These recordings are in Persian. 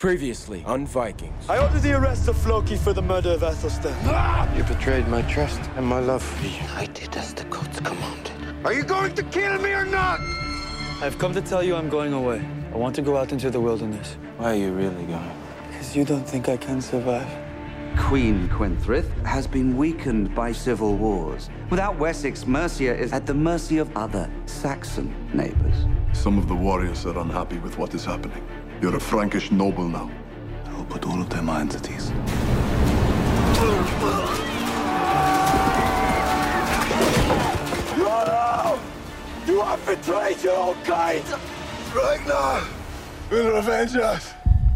Previously on Vikings. I order the arrest of Floki for the murder of Athelstan. You betrayed my trust and my love for you. I did as the gods commanded. Are you going to kill me or not? I've come to tell you I'm going away. I want to go out into the wilderness. Why are you really going? Because you don't think I can survive. Queen Quenthrith has been weakened by civil wars. Without Wessex, Mercia is at the mercy of other Saxon neighbors. Some of the warriors are unhappy with what is happening. You're a Frankish noble now. I will put all of their minds at ease. No! You have betrayed your own kind! Ragnar will revenge us!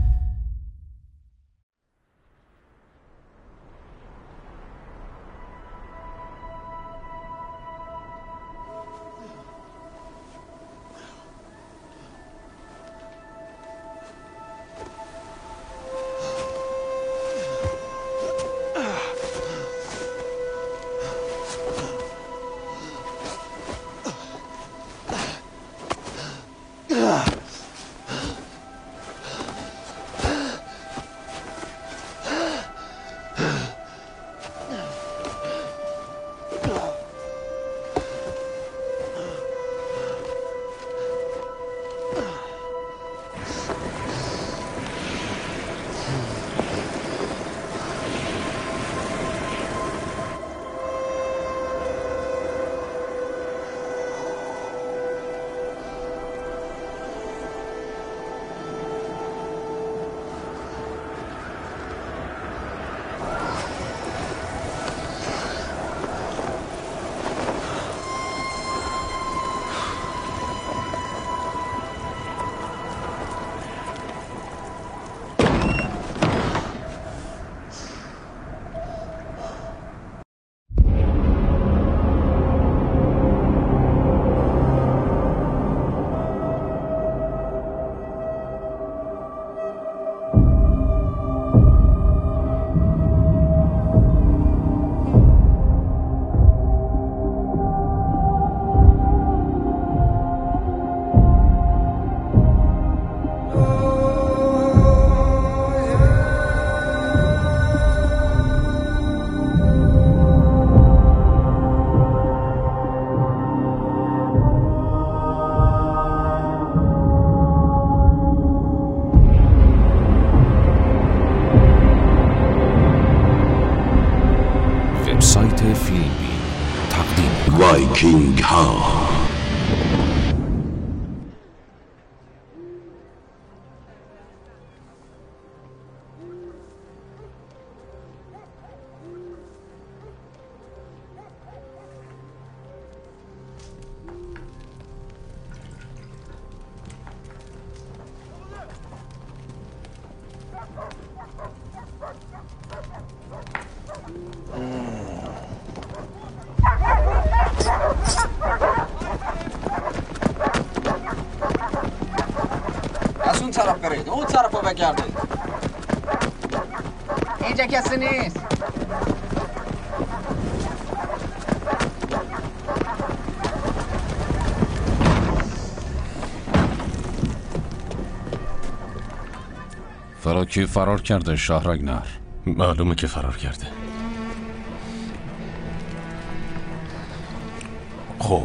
وبسایت فیلمی تقدیم وایکینگ ها. از اون طرف برید، اون طرف رو بگردید. اینجا کسی نیست. فلاکی فرار کرده شاه راگنار. معلومه که فرار کرده. خب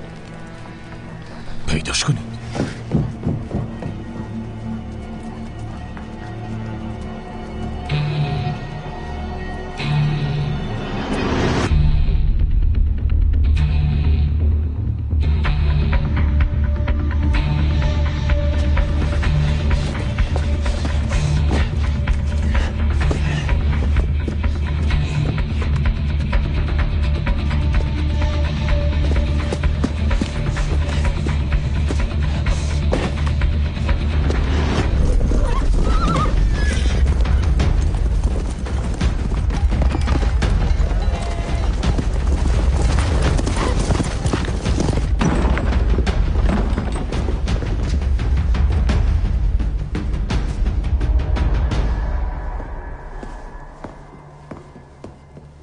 پیداش کنید.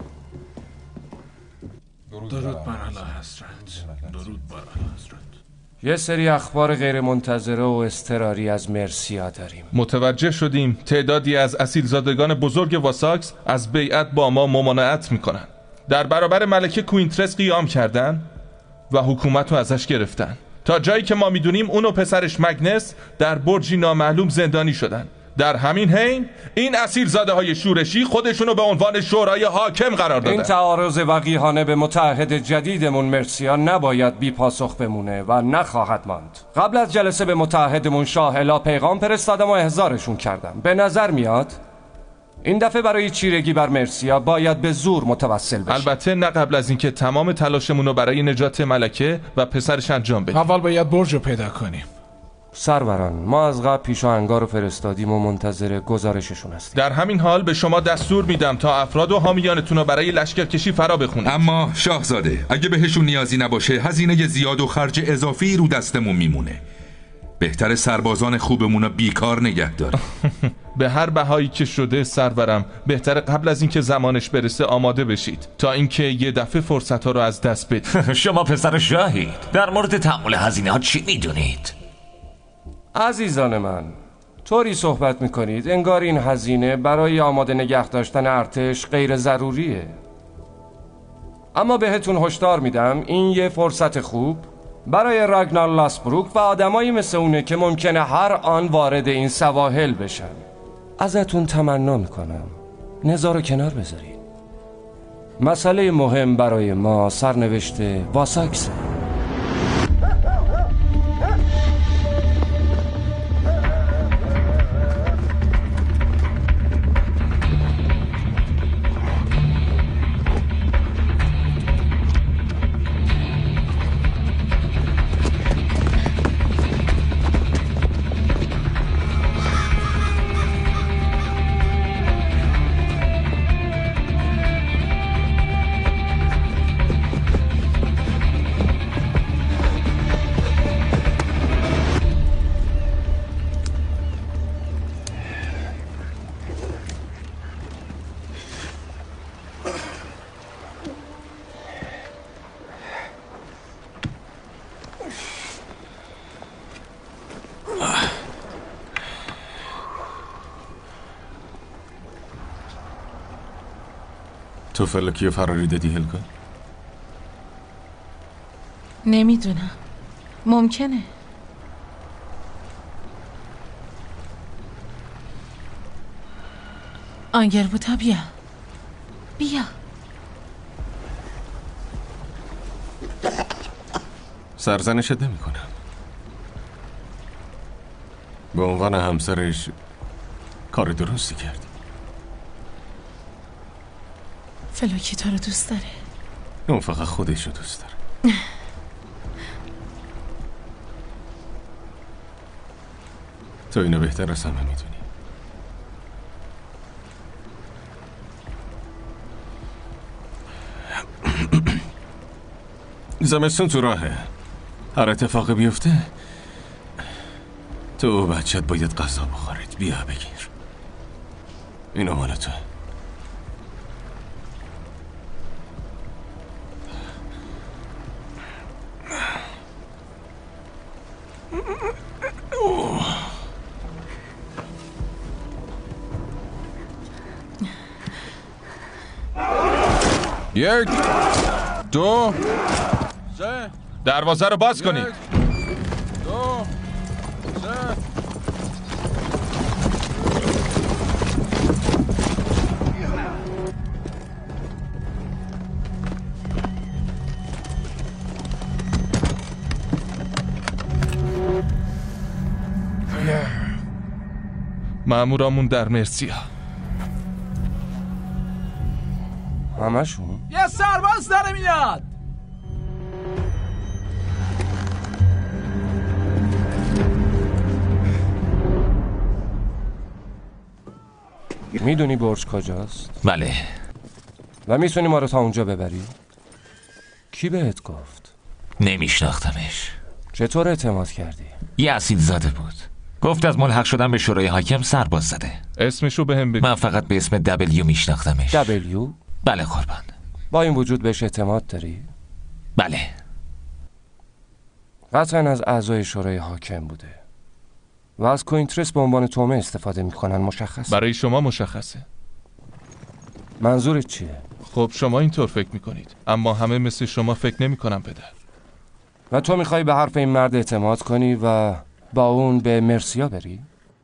درود بر اعلی حضرت. درود بر اعلی حضرت. یه سری اخبار غیر منتظره و اضطراری از مرسیا داریم. متوجه شدیم تعدادی از اصیلزادگان بزرگ واساکس از بیعت با ما ممانعت میکنن. در برابر ملکه کوینترس قیام کردن و حکومت رو ازش گرفتن. تا جایی که ما میدونیم اون و پسرش مگنس در برجی نامعلوم زندانی شدن. در همین حین این اصیلزاده های شورشی خودشونو به عنوان شورای حاکم قرار دادن. این تعارض وقیحانه به متحد جدیدمون مرسیا نباید بی پاسخ بمونه و نخواهد ماند. قبل از جلسه به متحدمون شاه الا پیغام فرستادم و احضارشون کردم. به نظر میاد این دفعه برای چیرگی بر مرسیا باید به زور متوسل بشیم. البته نه قبل از اینکه تمام تلاشمون رو برای نجات ملکه و پسرش انجام بدیم. اول باید برج رو پیدا کنیم. سروران، ما از قبل پیشاهنگار رو فرستادیم و منتظر گزارششون هستیم. در همین حال به شما دستور میدم تا افراد و حامیانتون رو برای لشکرکشی فرا بخونید. اما شاهزاده، اگه بهشون نیازی نباشه هزینه زیاد و خرج اضافی رو دستمون میمونه. بهتر سربازان خوبمون رو بیکار نگه داریم. به هر بهایی که شده سرورم، بهتر قبل از اینکه زمانش برسه آماده بشید تا اینکه یه دفعه فرصت‌ها رو از دست بدید. شما پسر شاهید، در مورد تحمل هزینه ها چی میدونید؟ عزیزان من، طوری صحبت میکنید انگار این هزینه برای آماده نگه داشتن ارتش غیر ضروریه. اما بهتون هشدار میدم این یه فرصت خوب برای راگنار لاسبروک و آدمایی مثل اونه که ممکنه هر آن وارد این سواحل بشن. ازتون تمنا میکنم نزا رو کنار بذارید. مسئله مهم برای ما سرنوشت واساکسه. تو فلکیو فراری دادی هلگا؟ نمیدونم، ممکنه. آنگربوتا بیا سرزنشت نمی کنم. به عنوان همسرش کار درستی کردی. فلوکی تو رو دوست داره. اون فقط خودش رو دوست داره. تو اینو بهتر از همه میدونی. زمستون تو راهه. هر اتفاقی بیفته تو و بچت باید غذا بخورید. بیا بگیر. اینو مال تو. یک، دو، سه. دروازه رو باز کنید. 2 3 مأمورامون در مرسیا. همشون؟ یه سرباز داره میاد. میدونی برج کجاست؟ بله. و میتونی ما رو تا اونجا ببری؟ کی بهت گفت؟ نمیشناختمش. چطور اعتماد کردی؟ یه اصیلزاده بود. گفت از ملحق شدن به شورای حاکم سرباز زده. اسمشو بهم بگو. من فقط به اسم دبلیو میشناختمش. دبلیو؟ بله قربان. با این وجود بهش اعتماد داری؟ بله. قطعا از اعضای شورای حاکم بوده و از کوینترس به عنوان تومه استفاده میکنن. مشخص؟ برای شما مشخصه. منظورت چیه؟ خب شما اینطور فکر میکنید، اما همه مثل شما فکر نمیکنن پدر. و تو میخوای به حرف این مرد اعتماد کنی و با اون به مرسیا بری؟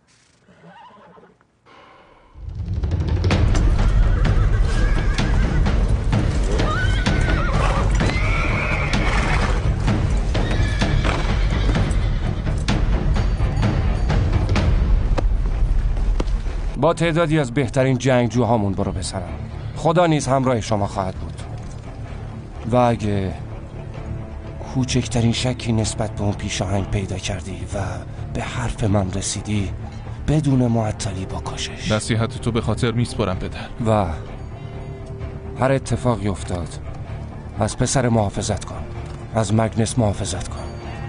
با تعدادی از بهترین جنگجوهامون برو پسرم. خدا نیز همراه شما خواهد بود. و اگه کوچکترین شکی نسبت به اون پیشاهنگ پیدا کردی و به حرف من رسیدی، بدون معطلی بکشش. نصیحت تو به خاطر میسپرم پدر. و هر اتفاقی افتاد از پسر محافظت کن، از مگنس محافظت کن.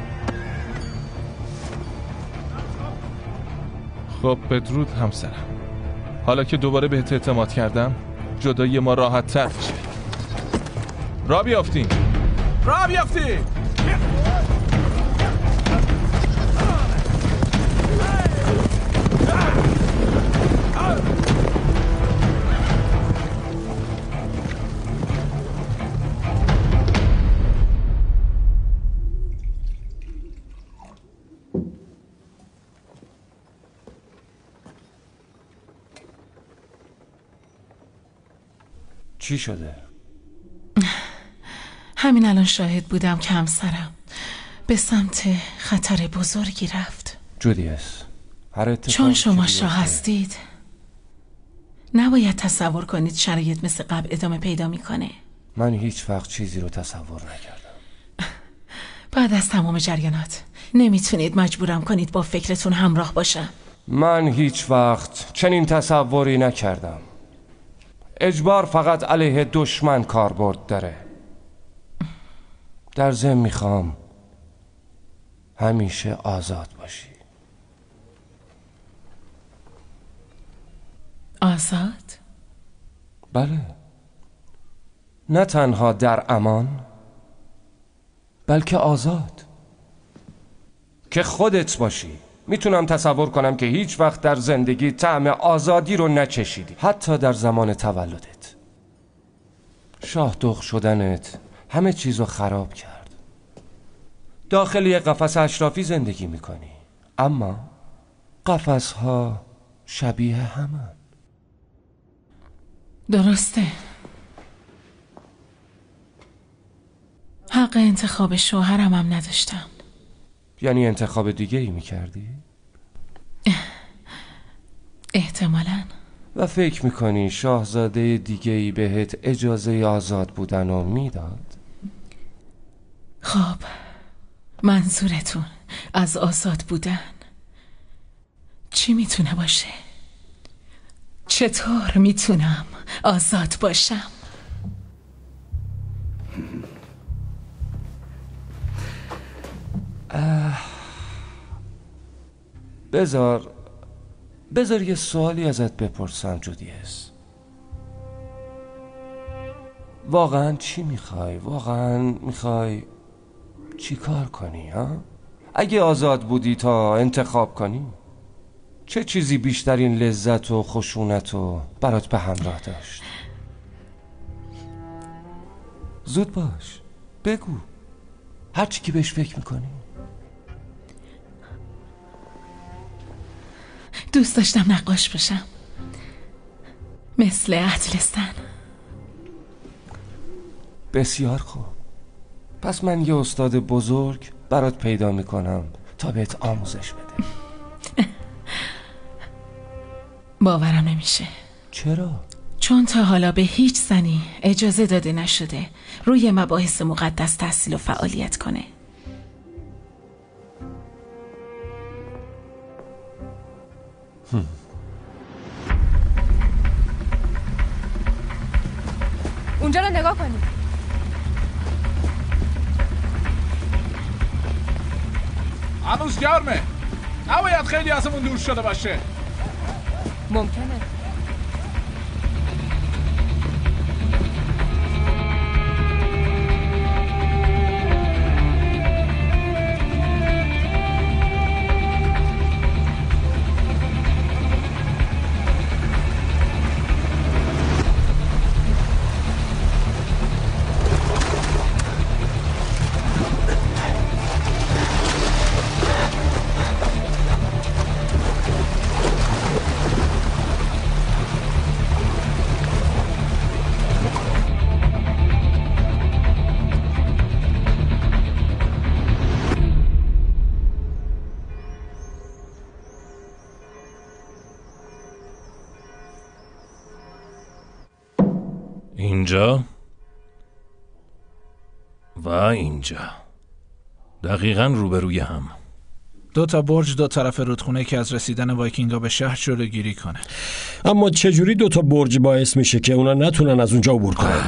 خب بدرود همسرم. حالا که دوباره بهت اعتماد کردم، جدایی ما راحت تر میشه. راه بیافتیم. چی شده؟ همین الان شاهد بودم که همسرم به سمت خطر بزرگی رفت. جودیس، هر اتفاقی چون شما شاه هستید نباید تصور کنید شرایط مثل قبل ادامه پیدا میکنه. من هیچ وقت چیزی رو تصور نکردم. بعد از تمام جریانات نمیتونید مجبورم کنید با فکرتون همراه باشم. من هیچ وقت چنین تصوری نکردم. اجبار فقط علیه دشمن کاربرد داره. در ضمن میخوام همیشه آزاد باشی. آزاد؟ بله، نه تنها در امان بلکه آزاد، که خودت باشی. میتونم تصور کنم که هیچ وقت در زندگی طعم آزادی رو نچشیدی، حتی در زمان تولدت. شاه دخ شدنت همه چیز رو خراب کرد. داخل یک قفس اشرافی زندگی میکنی، اما قفس‌ها شبیه همن. درسته. حق انتخاب شوهرم هم نداشتم. یعنی انتخاب دیگه ای میکردی؟ احتمالاً. و فکر میکنی شاهزاده دیگه ای بهت اجازه آزاد بودن رو میداد؟ خب منظورتون از آزاد بودن چی میتونه باشه؟ چطور میتونم آزاد باشم؟ بذار یه سوالی ازت بپرسم جودیس. واقعا چی میخوای؟ واقعا میخوای چی کار کنی ها؟ اگه آزاد بودی تا انتخاب کنی، چه چیزی بیشترین لذت و خشونت رو برات به همراه داشت؟ زود باش، بگو هر چی که بهش فکر میکنی. دوست داشتم نقاش بشم، مثل اطلسن. بسیار خوب، پس من یه استاد بزرگ برات پیدا میکنم تا بهت آموزش بده. باورم نمیشه. چرا؟ چون تا حالا به هیچ زنی اجازه داده نشده روی مباحث مقدس تحصیل و فعالیت کنه. اونجا رو نگاه کنید. هنوز گرمه، نباید خیلی ازمون دور شده باشه. ممکنه. اینجا و اینجا دقیقاً روبروی هم. 2 برج 2 طرف رودخونه که از رسیدن وایکینگا به شهر جلوگیری کنه. اما چجوری 2 برج باعث میشه که اونا نتونن از اونجا عبور کنن؟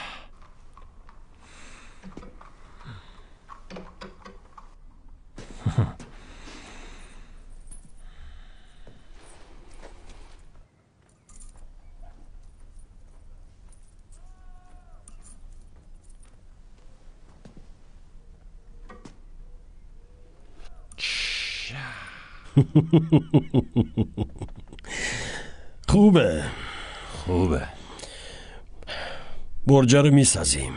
خوبه برجا رو میسازیم.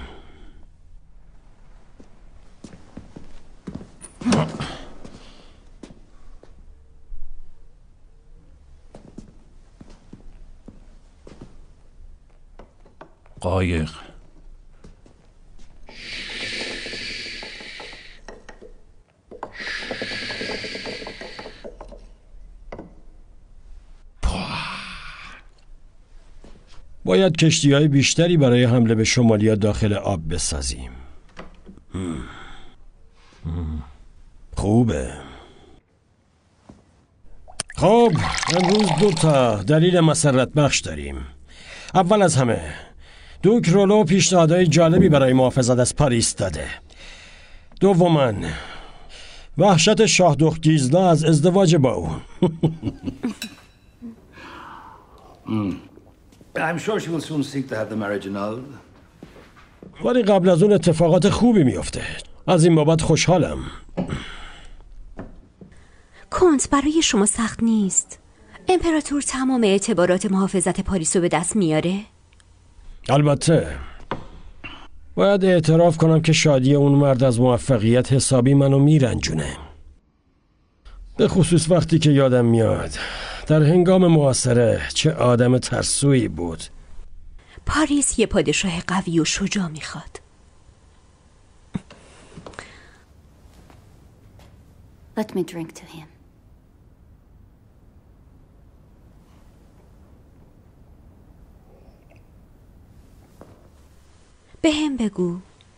قایق باید کشتی‌های بیشتری برای حمله به شمالیا داخل آب بسازیم. خوبه. خب امروز 2 دلیل مسرت بخش داریم. اول از همه دوک رولو پیشنهادهای جالبی برای محافظت از پاریس داده. دوماً وحشت شاه دخت گیزلا از ازدواج با او. I'm sure she will soon seek to have the marriage annulled. ولی قبل از اون اتفاقات خوبی میفته. از این بابت خوشحالم. کنت برای شما سخت نیست. امپراتور تمام اعتبارات محافظت پاریس رو به دست میاره؟ البته باید اعتراف کنم که شادی اون مرد از موفقیت حسابی منو میرنجونه. به خصوص وقتی که یادم میاد در هنگام محاصره چه آدم ترسویی بود. پاریس یه پادشاه قوی و شجاع میخواد. Let me drink to him. به هم بگو،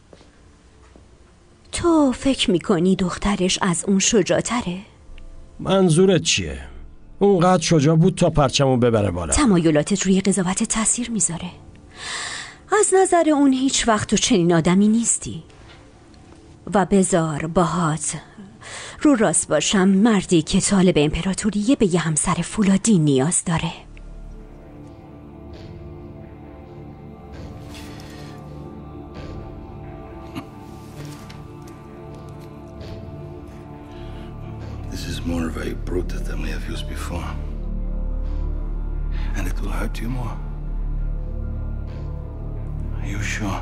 تو فکر میکنی دخترش از اون شجاع‌تره؟ منظورت چیه؟ اونقدر شجاع بود تا پرچمو ببره بالا. تمایلاتت روی قضاوت تاثیر میذاره. از نظر اون هیچ وقت تو چنین آدمی نیستی. و بذار باهات رو راست باشم، مردی که طالب امپراتوریه به یه همسر فولادی نیاز داره. This is more of a brute than we have used before. And it will hurt you more. Are you sure?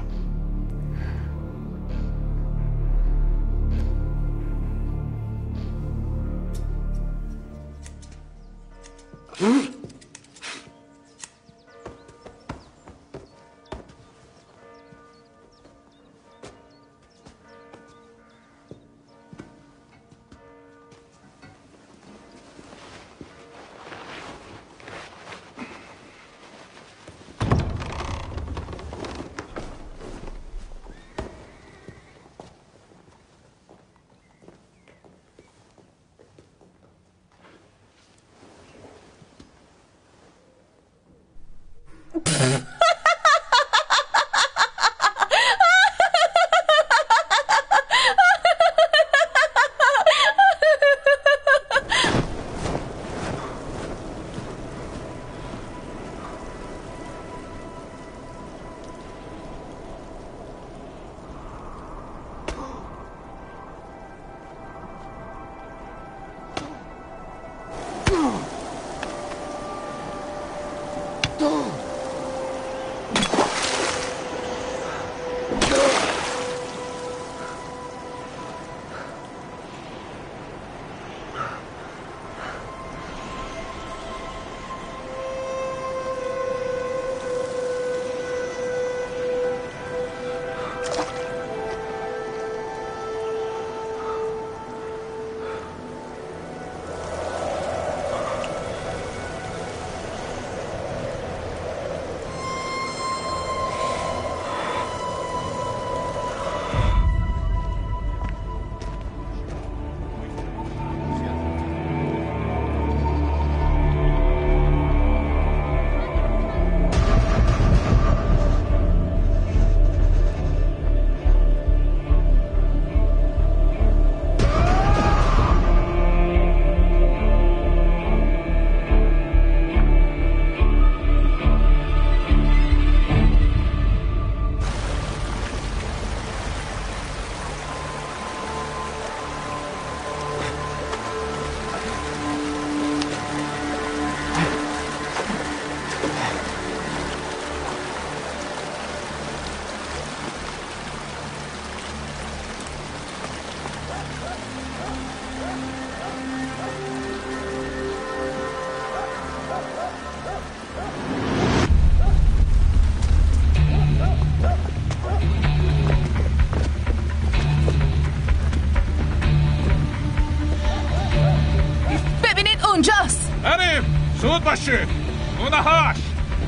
زود باشید. اون 8.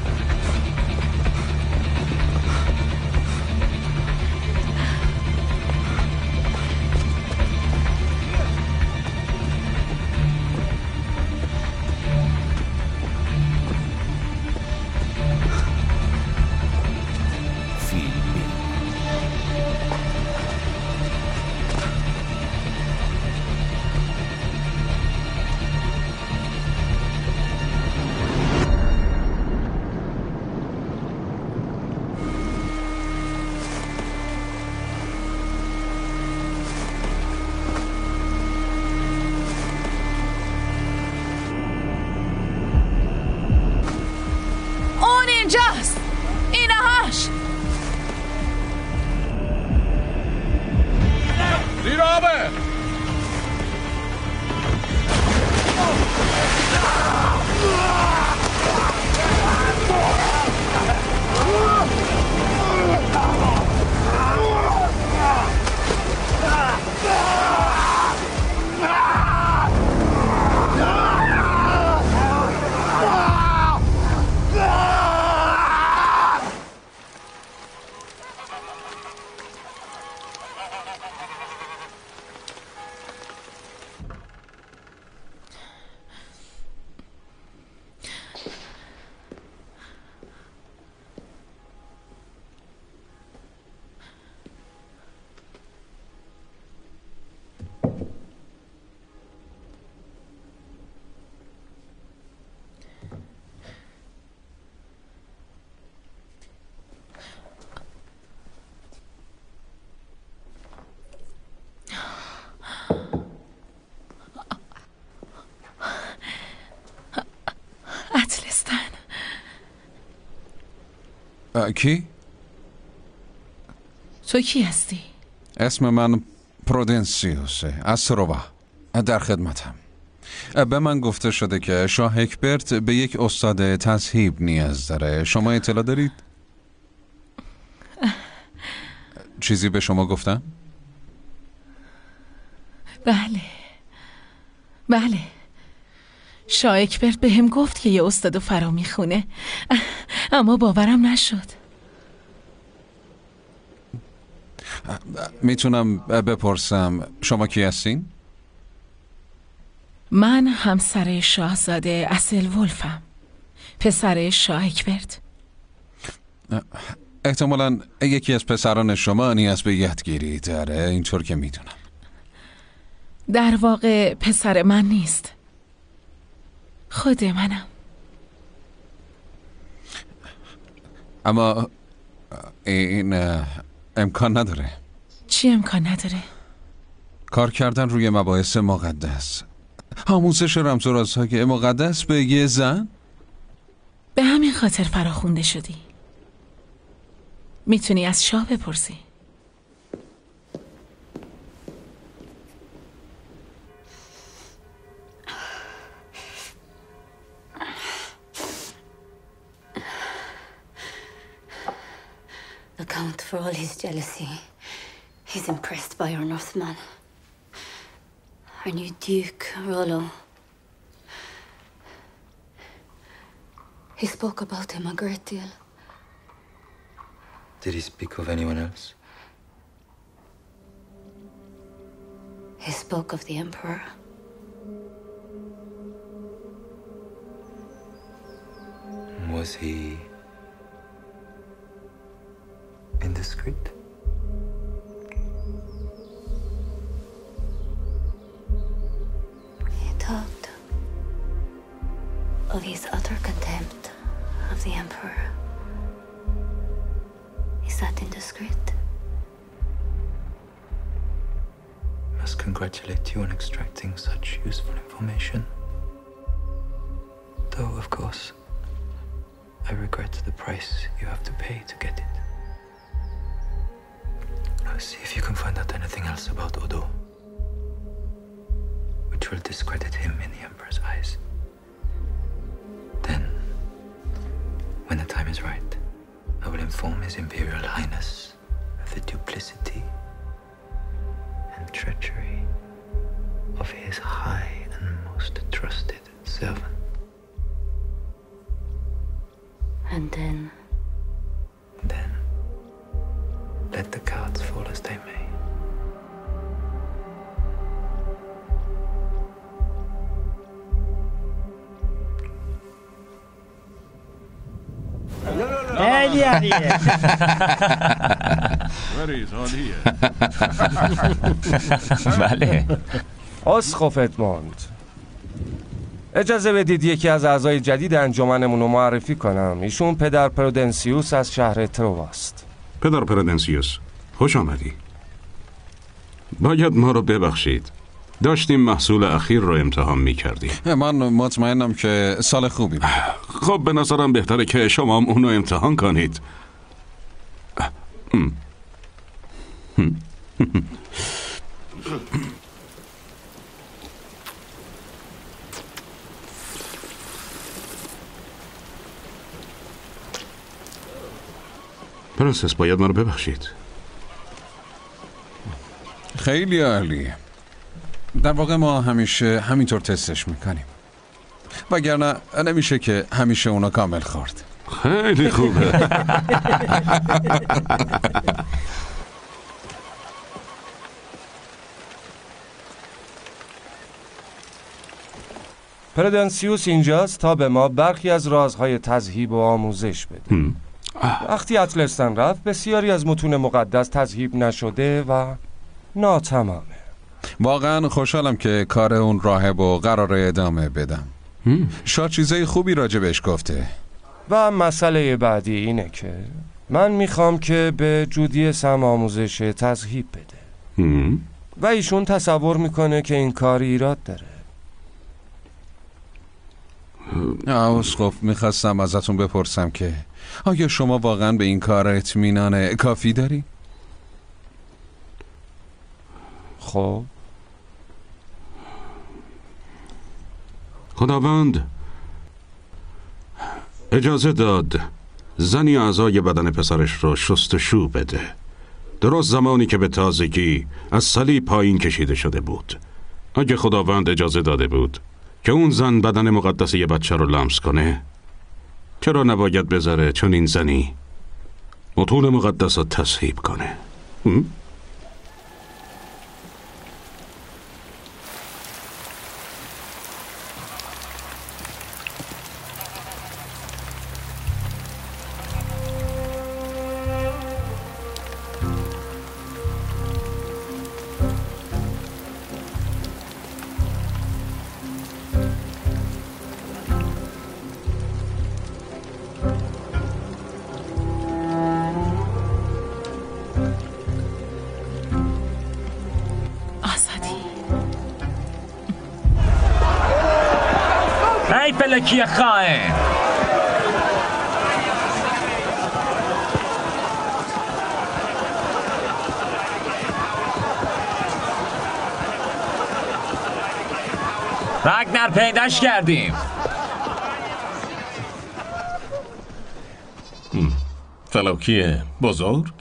اینجاست. این 8. زیر آبه. کی؟ تو کی هستی؟ اسم من پرودنسیوسه از سروبا. در خدمتم. به من گفته شده که شاه اکبرت به یک استاد تذهیب نیاز داره. شما اطلاع دارید؟ چیزی به شما گفتم؟ بله شاه اکبرت به هم گفت که یه استاد فرا میخونه، اما باورم نشد. میتونم بپرسم شما کی هستین؟ من همسر شاهزاده اسلولفم، پسر شاه اکبرت. احتمالاً یکی از پسران شما نیاز به یادگیری داره، اینطور که میدونم. در واقع پسر من نیست، خود منم. اما این امکان نداره. چی امکان نداره؟ کار کردن روی مباحث مقدس، آموزش رمز و رازهای مقدس به یه زن؟ به همین خاطر فراخونده شدی. میتونی از شاه بپرسی. The Count, for all his jealousy, he's impressed by our Northman. Our new Duke, Rollo. He spoke about him a great deal. Did he speak of anyone else? He spoke of the Emperor. Was he indiscreet? He talked of his utter contempt of the Emperor. Is that indiscreet? I must congratulate you on extracting such useful information. Though, of course, I regret the price you have to pay to get it. Now see if you can find out anything else about Odo, which will discredit him in the Emperor's eyes. Then, when the time is right, I will inform His Imperial Highness of the duplicity and treachery of his high and most trusted servant. And then let the cards fall as they may. بله. اسقف ادموند، اجازه بدید یکی از اعضای جدید انجمنمون رو معرفی کنم. ایشون پدر پرودنسیوس از شهر ترواست. پدر پرودنسیوس، خوش آمدی. باید ما رو ببخشید، داشتیم محصول اخیر رو امتحان می کردیم. من مطمئنم که سال خوبی بود. خب به نظرم بهتره که شما هم اونو امتحان کنید. پرنسس، باید ما رو ببخشید. خیلی عالیه. در واقع ما همیشه همینطور تستش میکنیم، وگرنه نمیشه که همیشه اونا کامل خورد. خیلی خوبه. پرودنسیوس اینجاست تا به ما برخی از رازهای تذهیب و آموزش بده. وقتی اطلستن رفت بسیاری از متون مقدس تذهیب نشده و ناتمامه. واقعا خوشحالم که کار اون راهب و قرار ادامه بدم. شاید چیزای خوبی راجبش گفته. و مسئله بعدی اینه که من میخوام که به جودیس هم آموزش تذهیب بده. و ایشون تصور میکنه که این کار ایراد داره. اسقف، میخواستم ازتون بپرسم که آیا شما واقعا به این کار اطمینان کافی داری؟ خب خداوند اجازه داد زنی اعضای بدن پسرش رو شستشو بده، درست زمانی که به تازگی از صلیب پایین کشیده شده بود. اگه خداوند اجازه داده بود که اون زن بدن مقدس یه بچه رو لمس کنه، چرا نباید بذاره چون این زنی متون مقدس رو تذهیب کنه؟ فلکی خائن. رگنر پیداش کردیم. فلکی بزرگ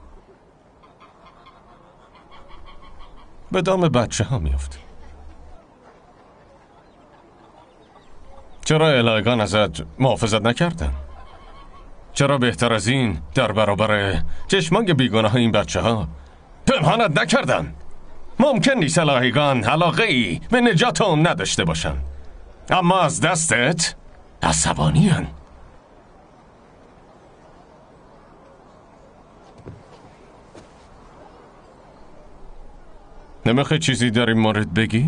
به دام بچه ها میفته. چرا الهگان ازت محافظت نکردن؟ چرا بهتر از این در برابر چشمان بیگناه این بچه ها پنهانت نکردن؟ ممکن نیست الهگان علاقه ای به نجات اون نداشته باشن، اما از دستت عصبانی هن. نمیخوای چیزی در این مورد بگی؟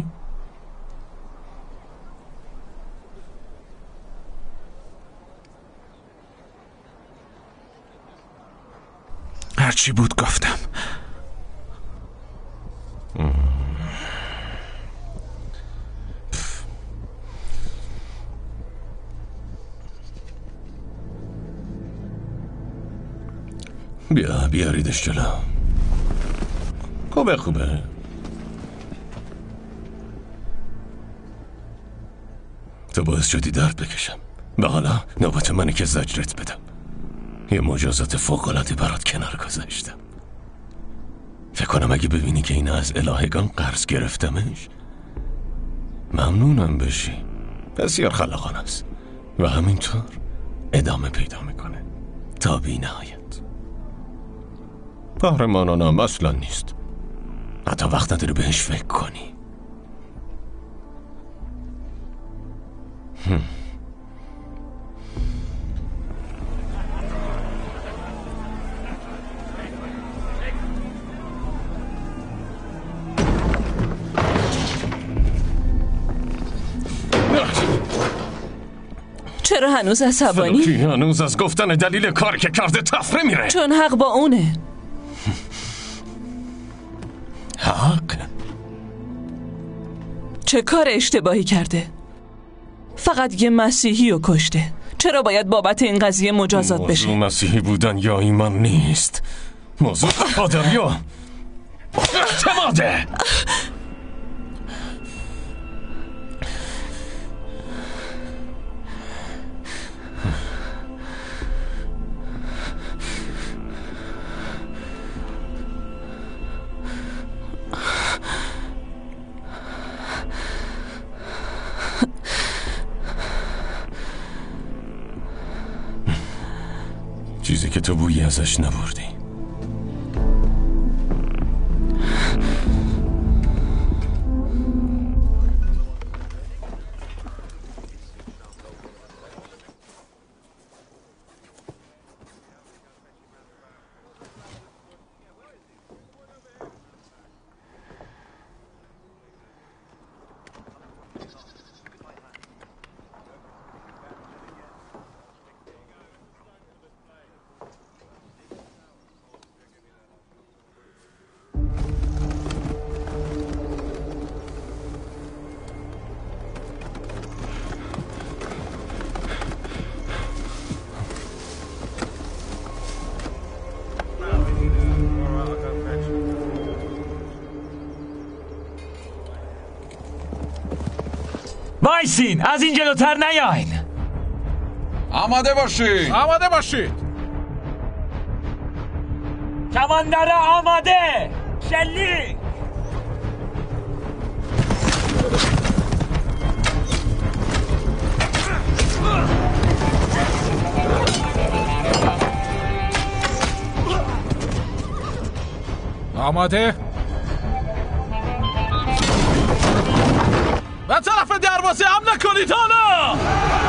هرچی بود گفتم. بیاریدش جلو. خوبه تو باعث شدی درد بکشم و حالا نوبت منه که زجرت بدم. یه مجازات فوق‌العاده برات کنار گذاشتم. فکر کنم اگه ببینی که این از الهگان قرض گرفتمش ممنونم بشی. بسیار خلاقانه است و همینطور ادامه پیدا میکنه تا بی نهایت. قهرمانانم اصلا نیست، حتی وقت نداری بهش فکر کنی. چرا هنوز عصبانی؟ فلوکی هنوز از گفتن دلیل کاری که کرده تفره میره. چون حق با اونه. حق؟ چه کار اشتباهی کرده؟ فقط یه مسیحی رو کشته. چرا باید بابت این قضیه مجازات بشه؟ موضوع مسیحی بودن یا ایمان نیست، موضوع وفاداری یا اعتماده. چیزی که تو بویی ازش نبردی. وایسین، از این جلوتر نیاین. آماده باشید. آماده باشید. کماندارا آماده. شلیک. آماده. به طرف دروازه حمله کنید حالا.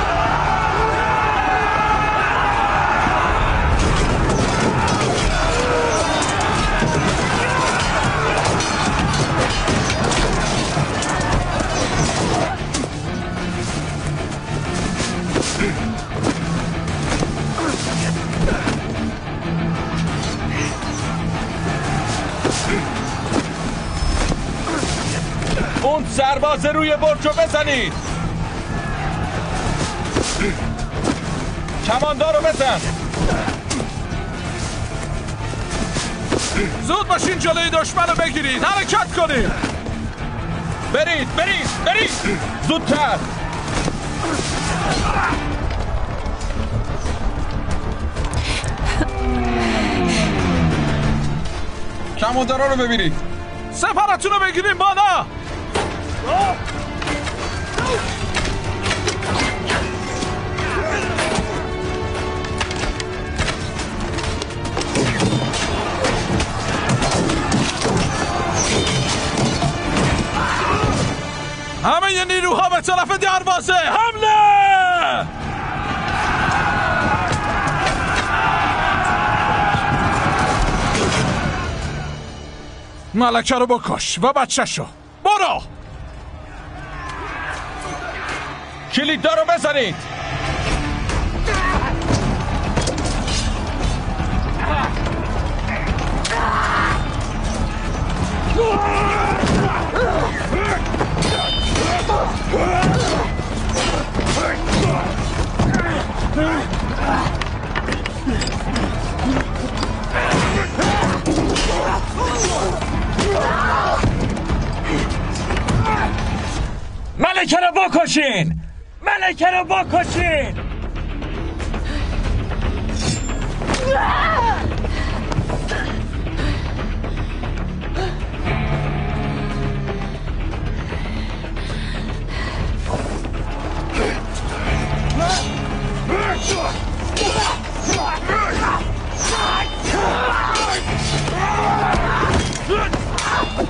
اون سرباز روی برجو بزنید. کماندار رو بزن. زود باشین جلوی دشمن رو بگیرید. حرکت کنید. برید برید برید زودتر. کماندارا رو ببینید. سپرتون رو بگیریم بالا. همه نیروها به طرف دروازه حمله! ملکه رو بکش و بچه‌شو. برو! کلیدها رو بزنید. ملکه رو بکشین! ملکه رو بکشین!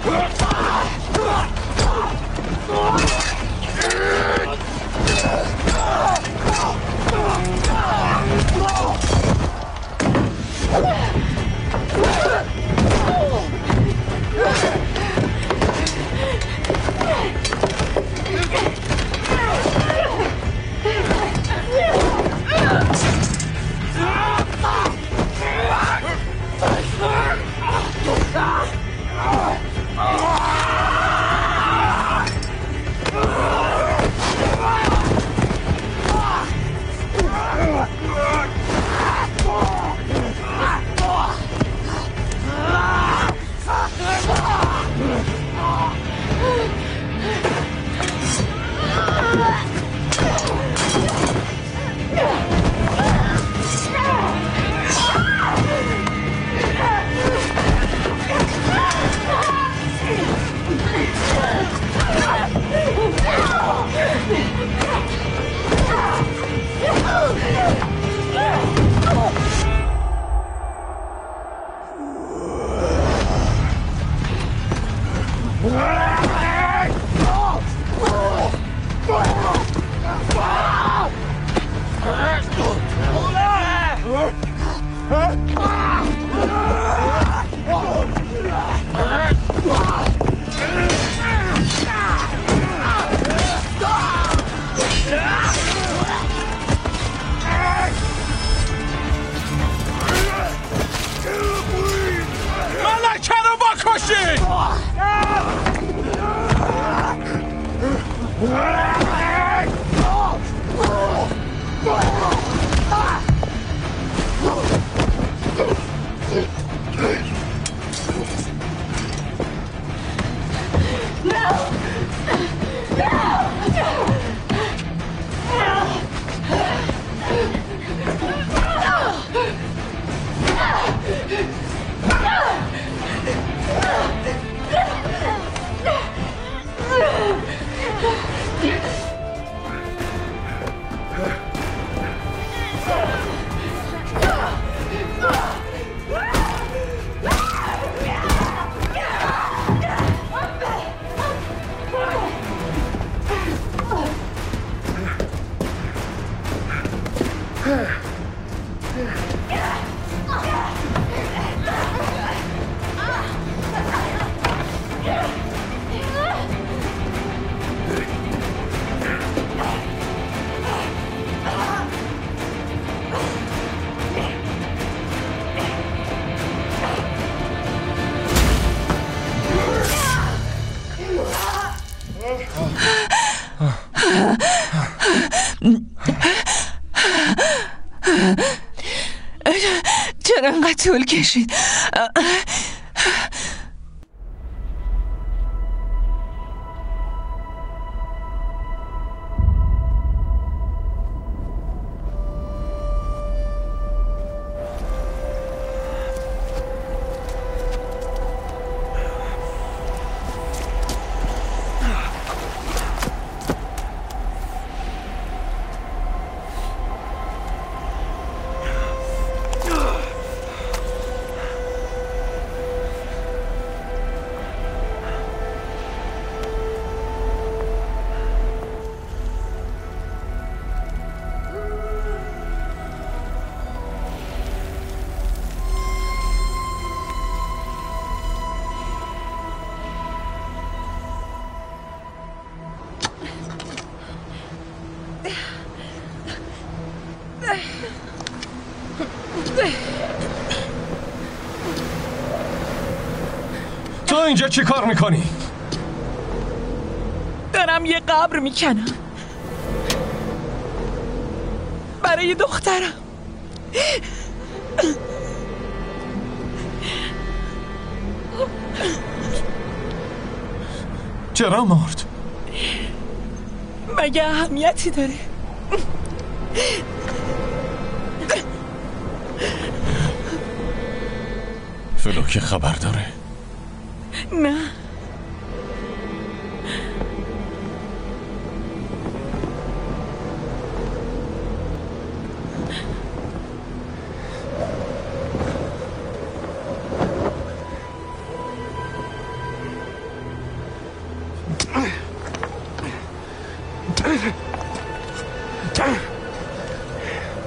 چرا انقدر طول کشید؟ تو اینجا چی کار میکنی؟ دارم یه قبر میکنم برای دخترم. چرا مرد؟ مگه اهمیتی داره؟ فلوکه خبر داره؟ نه.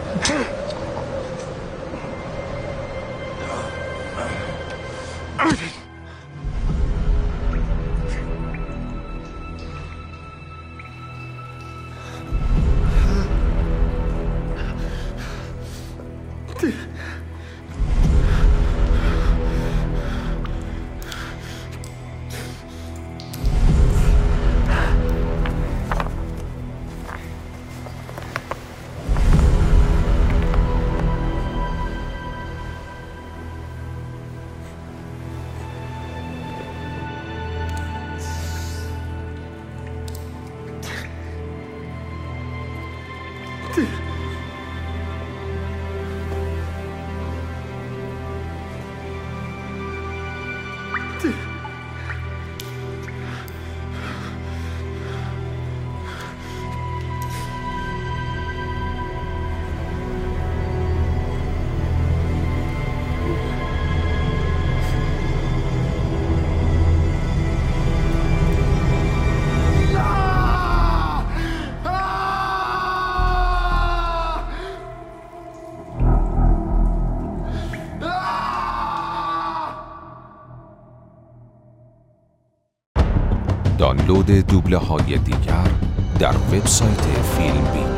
دانلود دوبله های دیگر در وبسایت فیلم بین.